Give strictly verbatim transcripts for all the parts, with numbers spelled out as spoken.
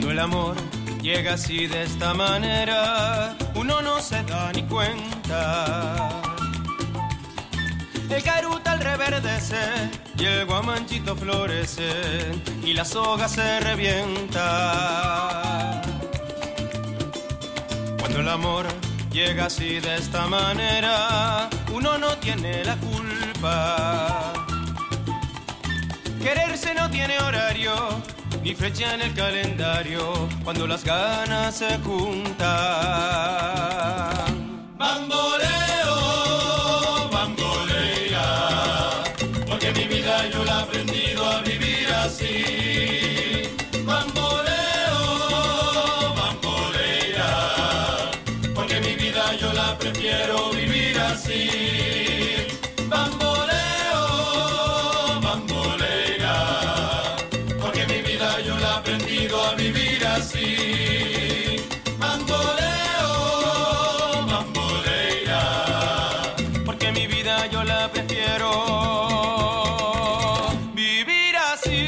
Cuando el amor llega así de esta manera, uno no se da ni cuenta. El carutal reverdece y el guamanchito florece y la soga se revienta. Cuando el amor llega así de esta manera, uno no tiene la culpa. Quererse no tiene horario, ni fecha en el calendario, cuando las ganas se juntan. Bamboleo, bambolea, porque mi vida yo la he aprendido a vivir así. Bamboleo, bambolea, porque mi vida yo la prefiero vivir así. Bamboleo, bambolea, porque mi vida yo la he aprendido a vivir así. Bamboleo, bambolea, porque mi vida yo la prefiero vivir así.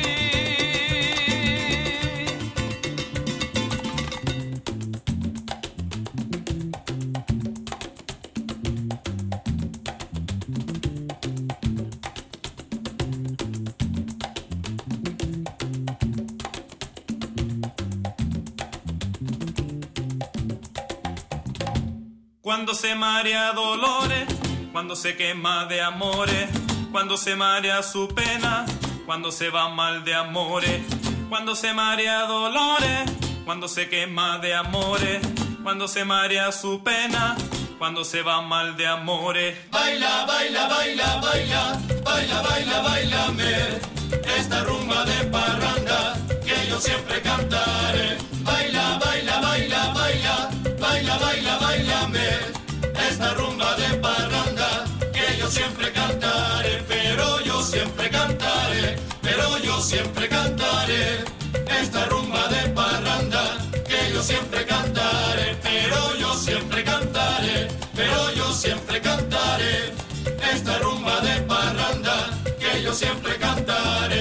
Cuando se marea dolores, cuando se quema de amores, cuando se marea su pena, cuando se va mal de amores, cuando se marea dolores, cuando se quema de amores, cuando se marea su pena, cuando se va mal de amores. Baila, baila, baila, baila, baila, baila, bailame esta rumba de parranda que yo siempre cantaré. Baila, baila, baila, baila, baila, baila, bailame esta rumba de parranda que yo siempre cantaré, pero yo siempre cantaré, pero yo siempre cantaré esta rumba de parranda que yo siempre cantaré, pero yo siempre cantaré, pero yo siempre cantaré esta rumba de parranda que yo siempre cantaré.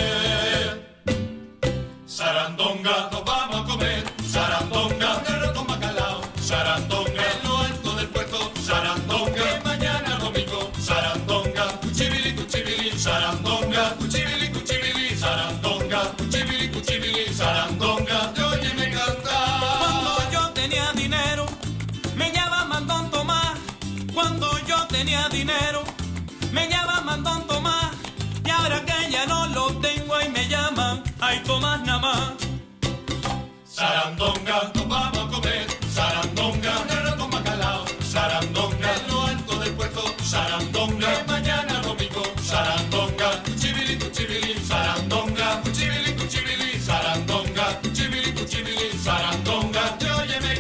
Sarandonga, nos vamos a comer, sarandonga, negro con bacalao, sarandonga, en lo alto del puerto, sarandonga, que mañana domingo, sarandonga, cuchibili, cuchibili, sarandonga, cuchibili, cuchibili, sarandonga, cuchibili, cuchibili, sarandonga, te óyeme cantar. Cuando yo tenía dinero, me llamaban Don Tomás. Cuando yo tenía dinero, me llamaban Don Tomás. Y ahora que ya no lo tengo, ahí me llaman, ay Tomás nada más. Sarandonga, nos vamos a comer, sarandonga, negro con bacalao, sarandonga, en lo alto del puerto, sarandonga, que mañana domingo, sarandonga, cuchibili, cuchibili, sarandonga, cuchibili, cuchibili, sarandonga, cuchibili, cuchibili, sarandonga, te óyeme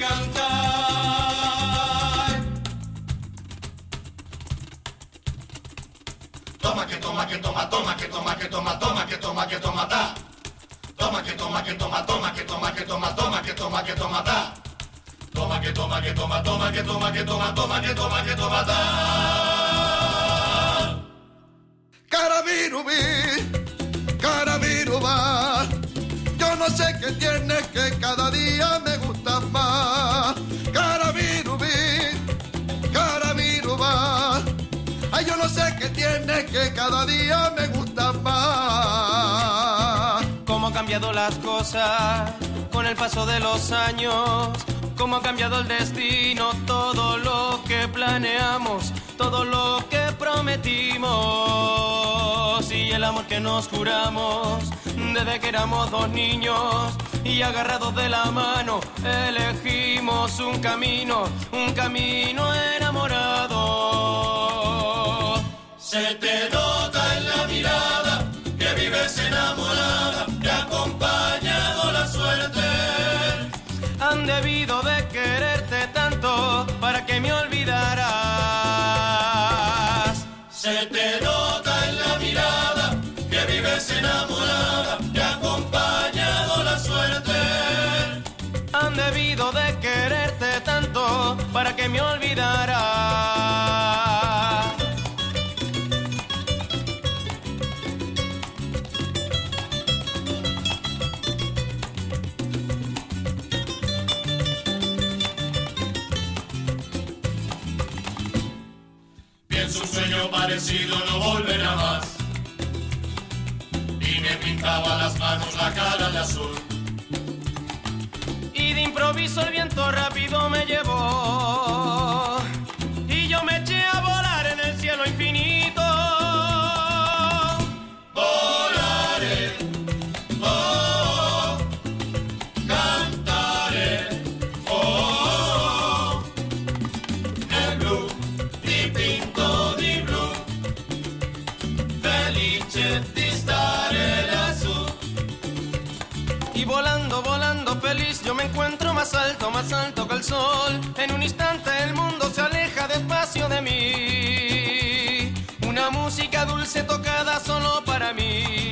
cantar. Toma que toma que toma, toma que toma que toma, toma que toma que toma, ta. Toma que toma que toma, toma que toma que toma, toma que toma que toma, ta. Toma que toma que toma, toma que toma que toma, toma que toma que toma, ta. Carabirubí, Carabiruba, yo no sé qué tienes que cada día me gustas más. Carabirubí, Carabiruba, ay, yo no sé qué tienes que cada día me gustas más. Cómo han cambiado las cosas con el paso de los años, cómo ha cambiado el destino, todo lo que planeamos, todo lo que prometimos y el amor que nos juramos desde que éramos dos niños y agarrados de la mano elegimos un camino, un camino enamorado. Se te nota en la mirada que vives enamorada, te ha acompañado la suerte. Han debido de quererte tanto para que me olvidaras. Se te nota en la mirada que vives enamorada, te ha acompañado la suerte. Han debido de quererte tanto para que me olvidaras. pienso un sueño parecido no volverá más. Y me pintaba las manos, la cara de azul. Y de improviso el viento rápido me llevó. Y yo me eché a volar en el cielo infinito. Volaré, oh, cantaré, oh, nel blu dipinto di blu, felice di stare lassù. Y volando, volando feliz, yo me encuentro más alto, más alto que el sol. En un instante el mundo se aleja despacio de mí. Una música dulce tocada solo para mí.